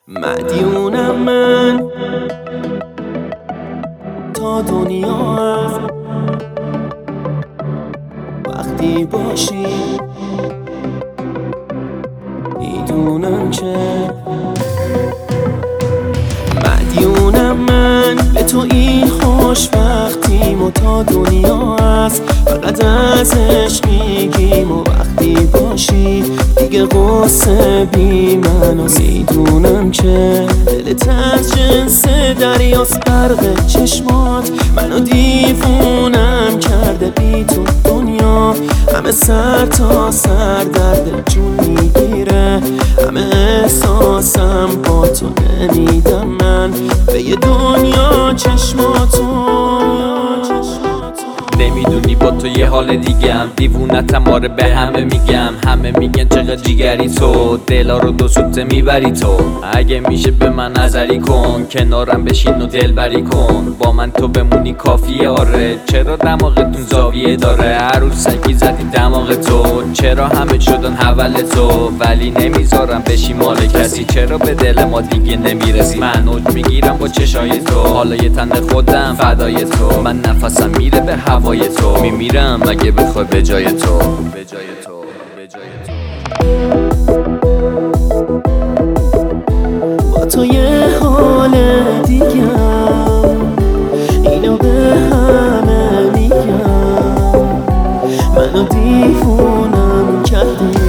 مدیونم من تا دنیا هست وقتی باشی میدونم که مدیونم من به تو این خوشبختیم و تا دنیا هست فقط ازش میگیم و وقتی باشی دیگه قصه بی من و میدونم که دلت از جنس دریاست برق چشمات منو دیوونم کرده بی تو دنیا همه سر تا سر درد جون میگیره همه احساسم با تو نمیدم من به یه دنیا چشماتو نمیدونی با تو یه حال دیگم دیوونتم آره به همه میگم همه میگن چقدر جیگری تو دلا رو دو سوته میبری تو اگه میشه به من نظری کن کنارم بشین و دلبری کن با من تو بمونی کافیه آره چرا دماغتون زاویه داره عروسکی زدی دماغ تو چرا همه شدن حول تو ولی نمیذارم بشی مال کسی چرا به دل ما دیگه نمیرسی من اوج میگیرم با چشای تو حالا یه تن خودم فدای تو من نفسم میره به هوای تو میمیرم اگه بخوای به جای تو با تو یه حال دیگم اینو به همه میگم منو دیوونم کردی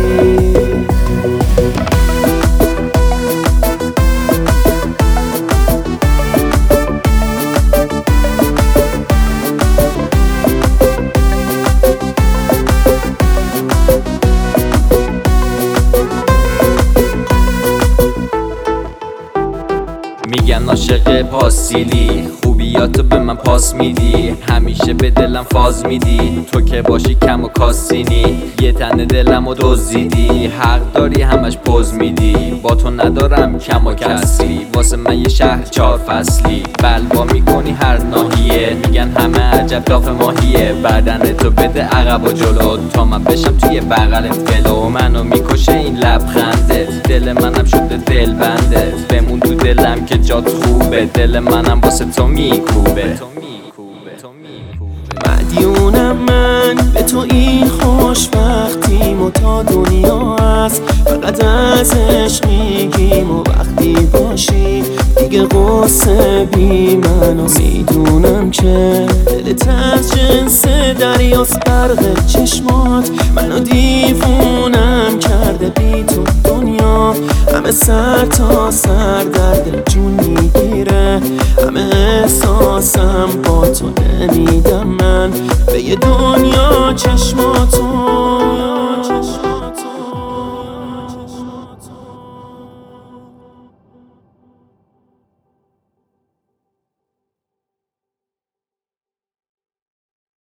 میگن عاشق پاسیلی خوبیاتو به من پاس میدی همیشه به دلم فاز میدی تو که باشی کم و کاسینی یه تن دلم و دزدیدی حق داری همش پوز میدی با تو ندارم کم و کسری واسه من یه شهر 4 فصلی بلوا میکنی هر ناحیه میگن همه عجب داف ماهیه بدن تو بده عقب و جلو تا من بشم توی بغلت ولو منو میکشه این لبخندت دل منم شده دل بندت بمون تو دلم که جات خوبه دل منم واسه تو میکوبه مدیونم من به تو این خوشبختیم و تا دنیا هست فقط ازش میگیم و وقتی باشی دیگه قصه بی من و میدونم که دلت از جنس دریاست برق چشمات منو دیوونم کرده بی تو دنیا همه سر تا سر درد جون میگیره همه احساسم با تو نمیدم من به یه دنیا چشماتو